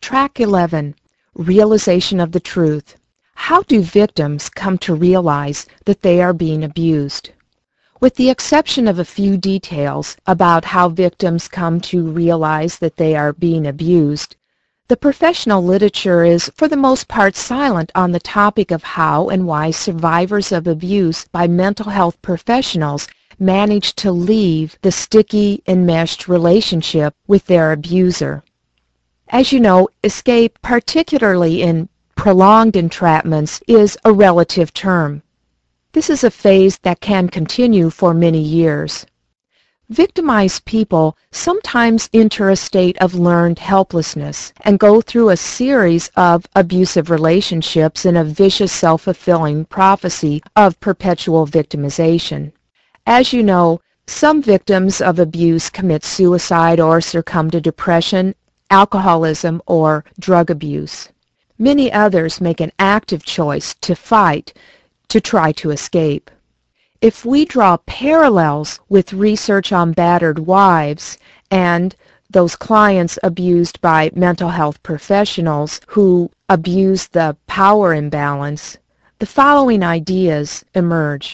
Track 11, Realization of the Truth. How do victims come to realize that they are being abused? With the exception of a few details about how victims come to realize that they are being abused, the professional literature is for the most part silent on the topic of how and why survivors of abuse by mental health professionals manage to leave the sticky, enmeshed relationship with their abuser. As you know, escape, particularly in prolonged entrapments, is a relative term. This is a phase that can continue for many years. Victimized people sometimes enter a state of learned helplessness and go through a series of abusive relationships in a vicious self-fulfilling prophecy of perpetual victimization. As you know, some victims of abuse commit suicide or succumb to depression, alcoholism, or drug abuse. Many others make an active choice to fight, to try to escape. If we draw parallels with research on battered wives and those clients abused by mental health professionals who abuse the power imbalance, the following ideas emerge.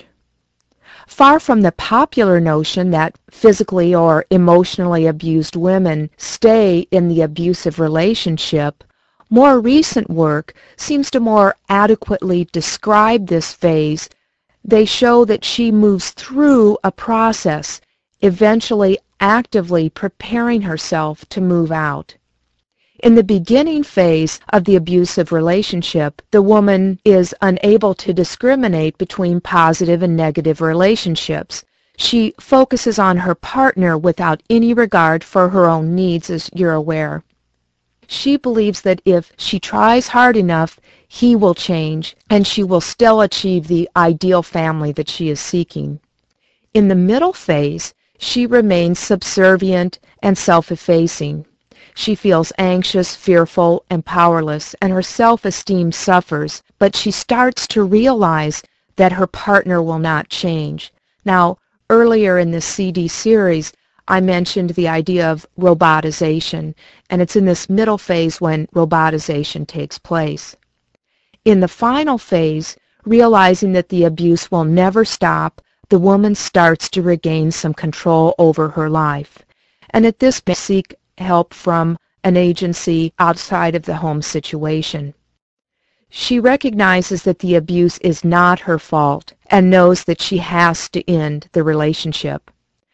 Far from the popular notion that physically or emotionally abused women stay in the abusive relationship, more recent work seems to more adequately describe this phase. They show that she moves through a process, eventually actively preparing herself to move out. In the beginning phase of the abusive relationship, the woman is unable to discriminate between positive and negative relationships. She focuses on her partner without any regard for her own needs, as you're aware. She believes that if she tries hard enough, he will change, and she will still achieve the ideal family that she is seeking. In the middle phase, she remains subservient and self-effacing. She feels anxious, fearful, and powerless, and her self-esteem suffers, but she starts to realize that her partner will not change. Now, earlier in this CD series, I mentioned the idea of robotization, and it's in this middle phase when robotization takes place. In the final phase, realizing that the abuse will never stop, the woman starts to regain some control over her life. And at this point, seek help from an agency outside of the home situation. She recognizes that the abuse is not her fault and knows that she has to end the relationship.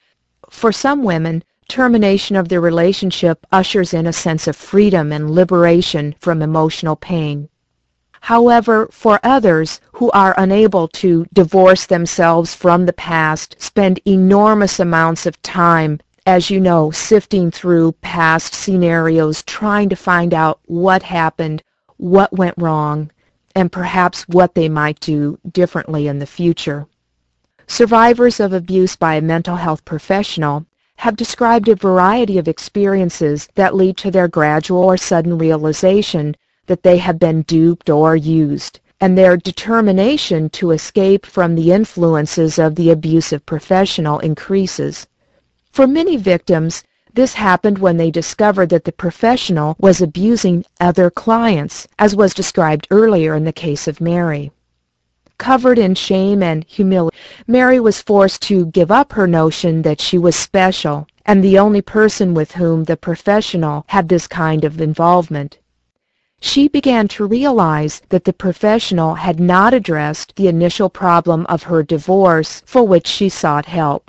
For some women, termination of the relationship ushers in a sense of freedom and liberation from emotional pain. However, for others who are unable to divorce themselves from the past, spend enormous amounts of time, as you know, sifting through past scenarios, trying to find out what happened, what went wrong, and perhaps what they might do differently in the future. Survivors of abuse by a mental health professional have described a variety of experiences that lead to their gradual or sudden realization that they have been duped or used, and their determination to escape from the influences of the abusive professional increases. For many victims, this happened when they discovered that the professional was abusing other clients, as was described earlier in the case of Mary. Covered in shame and humility, Mary was forced to give up her notion that she was special and the only person with whom the professional had this kind of involvement. She began to realize that the professional had not addressed the initial problem of her divorce, for which she sought help.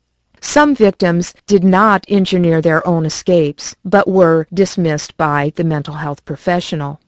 Some victims did not engineer their own escapes, but were dismissed by the mental health professional.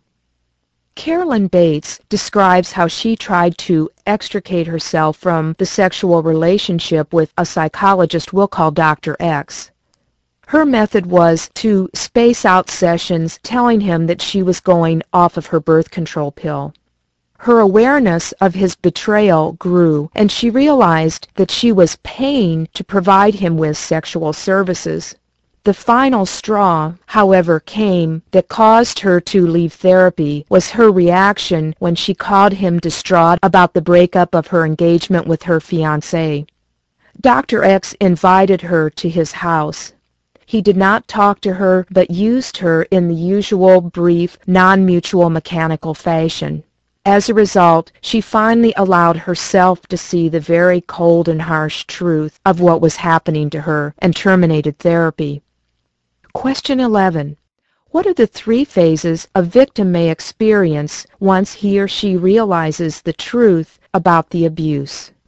Carolyn Bates describes how she tried to extricate herself from the sexual relationship with a psychologist we'll call Dr. X. Her method was to space out sessions, telling him that she was going off of her birth control pill. Her awareness of his betrayal grew, and she realized that she was paying to provide him with sexual services. The final straw, however, came that caused her to leave therapy was her reaction when she called him distraught about the breakup of her engagement with her fiancé. Dr. X invited her to his house. He did not talk to her but used her in the usual brief, non-mutual mechanical fashion. As a result, she finally allowed herself to see the very cold and harsh truth of what was happening to her and terminated therapy. Question 11. What are the 3 phases a victim may experience once he or she realizes the truth about the abuse?